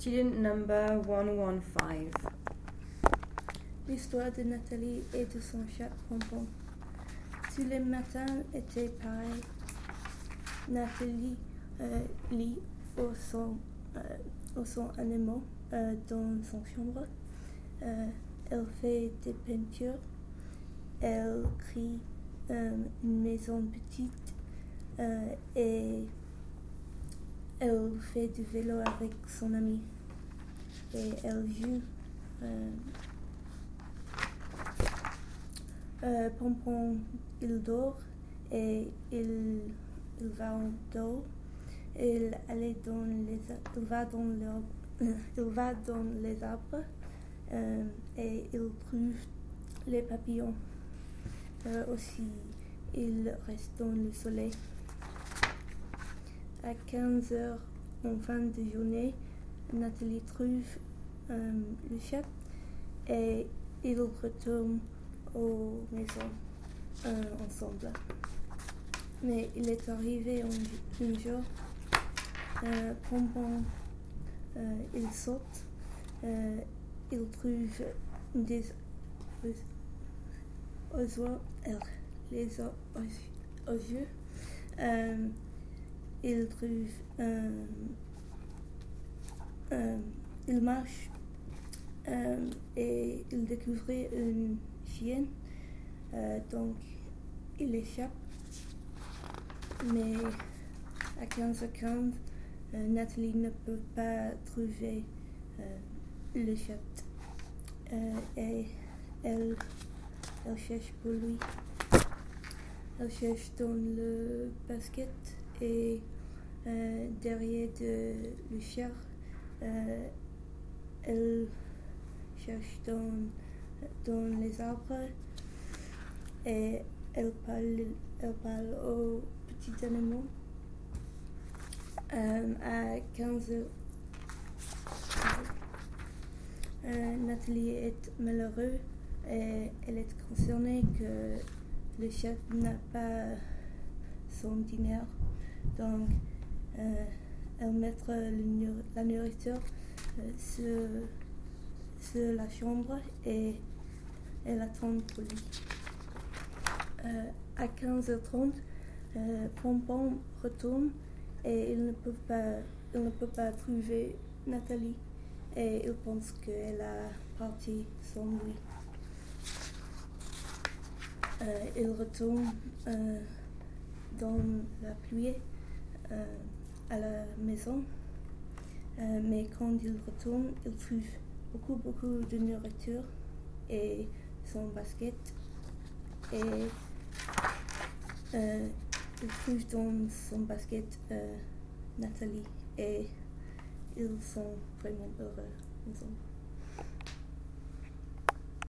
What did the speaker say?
Student number 115. L'histoire de Nathalie et de son chat Pompon. Tous les matins étaient pareils. Nathalie lit au son animaux dans son chambre. Elle fait des peintures. Elle crée une maison petite et elle fait du vélo avec son ami. Et elle joue. Pompon, il dort et il va en dos. Il va dans les arbres et il trouve les papillons. Aussi, il reste dans le soleil. À 15h en fin de journée, Nathalie trouve le chat et ils retournent aux maisons ensemble. Mais il est arrivé un jour, Pompon, il saute, il trouve des oiseaux, il trouve, il marche et il découvre une chienne, donc il échappe. Mais à 15h15, Nathalie ne peut pas trouver le chat et elle cherche pour lui. Elle cherche dans le basket et derrière le chat. Elle cherche dans les arbres et elle parle aux petits animaux. À 15h, Nathalie est malheureuse et elle est concernée que le chat n'a pas son dîner. Donc, elle met la nourriture sur la chambre et elle attend pour lui. À 15h30, Pompon retourne et il ne peut pas trouver Nathalie et il pense qu'elle a parti sans lui. Il retourne dans la pluie à la maison, mais quand il retourne, il trouve beaucoup de nourriture et son basket et il trouve dans son basket Nathalie et ils sont vraiment heureux ensemble.